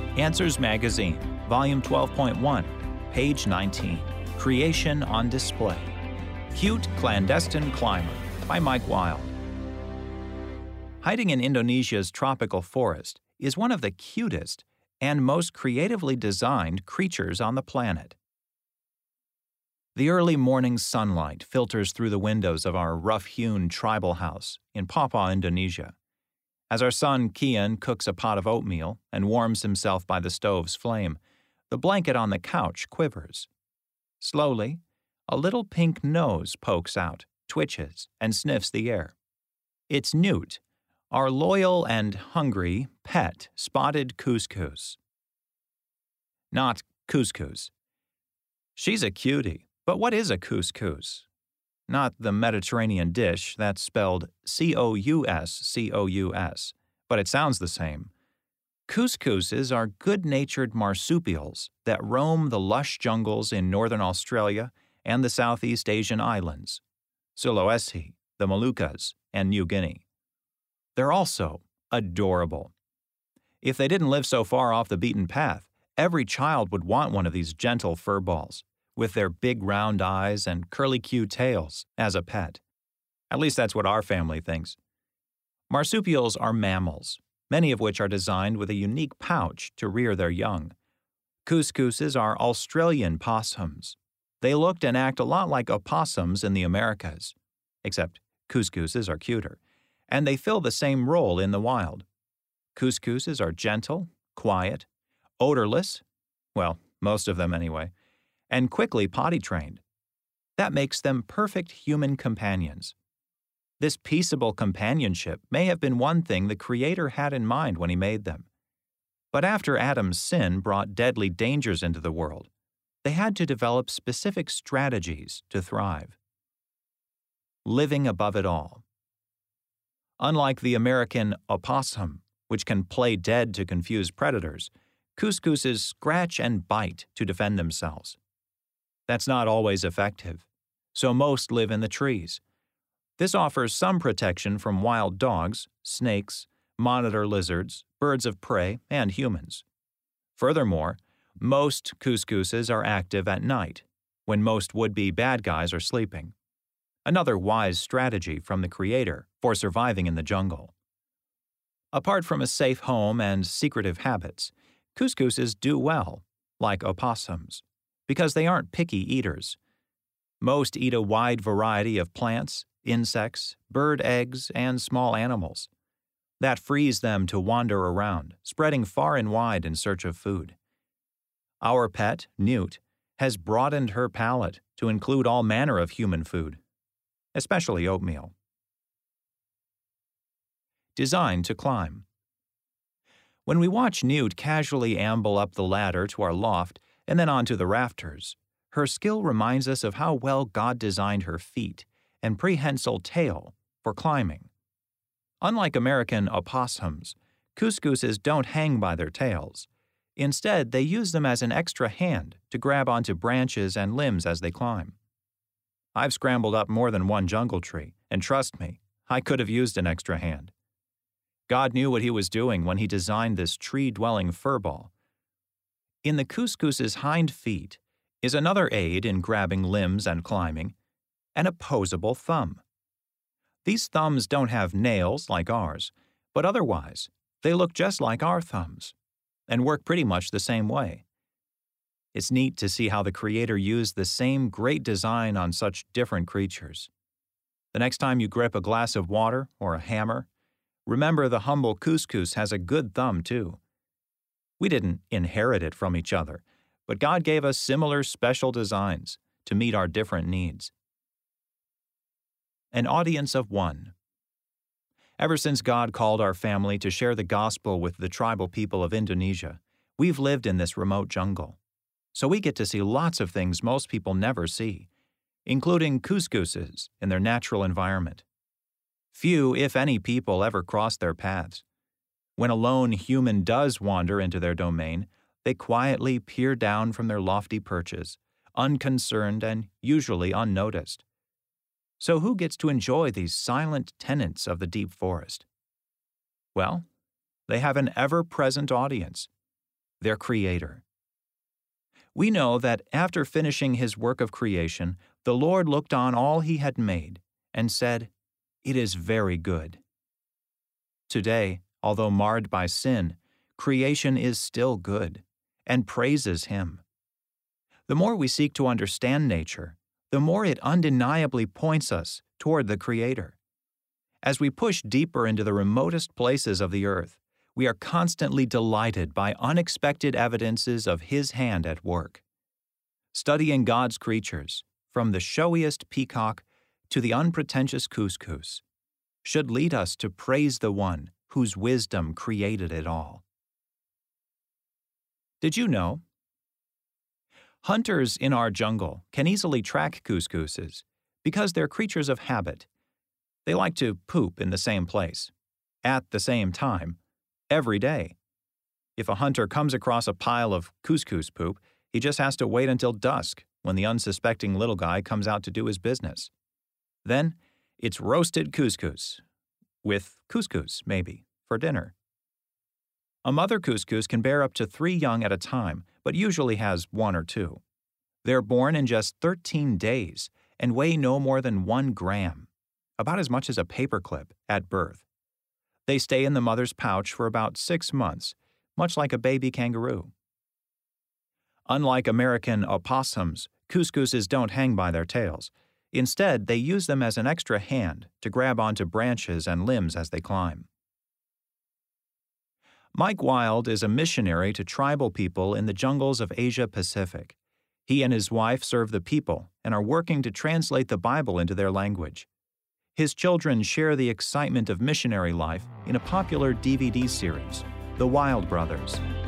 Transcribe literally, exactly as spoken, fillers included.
Answers Magazine, Volume twelve point one, page nineteen. Creation on Display. Cute Clandestine Climber by Mike Wild. Hiding in Indonesia's tropical forest is one of the cutest and most creatively designed creatures on the planet. The early morning sunlight filters through the windows of our rough-hewn tribal house in Papua, Indonesia. As our son Kian cooks a pot of oatmeal and warms himself by the stove's flame, the blanket on the couch quivers. Slowly, a little pink nose pokes out, twitches, and sniffs the air. It's Newt, our loyal and hungry pet spotted couscous. Not couscous. She's a cutie, but what is a couscous? Not the Mediterranean dish that's spelled C O U S C O U S, but it sounds the same. Couscouses are good-natured marsupials that roam the lush jungles in northern Australia and the Southeast Asian islands, Sulawesi, the Moluccas, and New Guinea. They're also adorable. If they didn't live so far off the beaten path, every child would want one of these gentle furballs, with their big round eyes and curly-Q tails, as a pet. At least that's what our family thinks. Marsupials are mammals, many of which are designed with a unique pouch to rear their young. Couscouses are Australian possums. They looked and act a lot like opossums in the Americas, except couscouses are cuter, and they fill the same role in the wild. Couscouses are gentle, quiet, odorless, well, most of them anyway, and quickly potty-trained. That makes them perfect human companions. This peaceable companionship may have been one thing the Creator had in mind when He made them. But after Adam's sin brought deadly dangers into the world, they had to develop specific strategies to thrive. Living above it all. Unlike the American opossum, which can play dead to confuse predators, couscouses scratch and bite to defend themselves. That's not always effective, so most live in the trees. This offers some protection from wild dogs, snakes, monitor lizards, birds of prey, and humans. Furthermore, most couscouses are active at night, when most would-be bad guys are sleeping. Another wise strategy from the Creator for surviving in the jungle. Apart from a safe home and secretive habits, couscouses do well, like opossums, because they aren't picky eaters. Most eat a wide variety of plants, insects, bird eggs, and small animals. That frees them to wander around, spreading far and wide in search of food. Our pet, Newt, has broadened her palate to include all manner of human food, especially oatmeal. Designed to climb. When we watch Newt casually amble up the ladder to our loft and then onto the rafters, her skill reminds us of how well God designed her feet and prehensile tail for climbing. Unlike American opossums, couscouses don't hang by their tails. Instead, they use them as an extra hand to grab onto branches and limbs as they climb. I've scrambled up more than one jungle tree, and trust me, I could have used an extra hand. God knew what He was doing when He designed this tree-dwelling furball. In the couscous's hind feet is another aid in grabbing limbs and climbing, an opposable thumb. These thumbs don't have nails like ours, but otherwise, they look just like our thumbs and work pretty much the same way. It's neat to see how the Creator used the same great design on such different creatures. The next time you grip a glass of water or a hammer, remember the humble couscous has a good thumb too. We didn't inherit it from each other, but God gave us similar special designs to meet our different needs. An audience of one. Ever since God called our family to share the gospel with the tribal people of Indonesia, we've lived in this remote jungle. So we get to see lots of things most people never see, including couscouses in their natural environment. Few, if any, people ever cross their paths. When a lone human does wander into their domain, they quietly peer down from their lofty perches, unconcerned and usually unnoticed. So who gets to enjoy these silent tenants of the deep forest? Well, they have an ever-present audience. their Creator. We know that after finishing His work of creation, the Lord looked on all He had made and said, "It is very good." Today, although marred by sin, creation is still good and praises Him. The more we seek to understand nature, the more it undeniably points us toward the Creator. As we push deeper into the remotest places of the earth, we are constantly delighted by unexpected evidences of His hand at work. Studying God's creatures, from the showiest peacock to the unpretentious couscous, should lead us to praise the One whose wisdom created it all. Did you know? Hunters in our jungle can easily track couscouses because they're creatures of habit. They like to poop in the same place, at the same time, every day. If a hunter comes across a pile of couscous poop, he just has to wait until dusk when the unsuspecting little guy comes out to do his business. Then, it's roasted couscous, with couscous, maybe, for dinner. A mother couscous can bear up to three young at a time, but usually has one or two. They're born in just thirteen days and weigh no more than one gram, about as much as a paperclip, at birth. They stay in the mother's pouch for about six months, much like a baby kangaroo. Unlike American opossums, couscouses don't hang by their tails. Instead, they use them as an extra hand to grab onto branches and limbs as they climb. Mike Wild is a missionary to tribal people in the jungles of Asia Pacific. He and his wife serve the people and are working to translate the Bible into their language. His children share the excitement of missionary life in a popular D V D series, The Wild Brothers.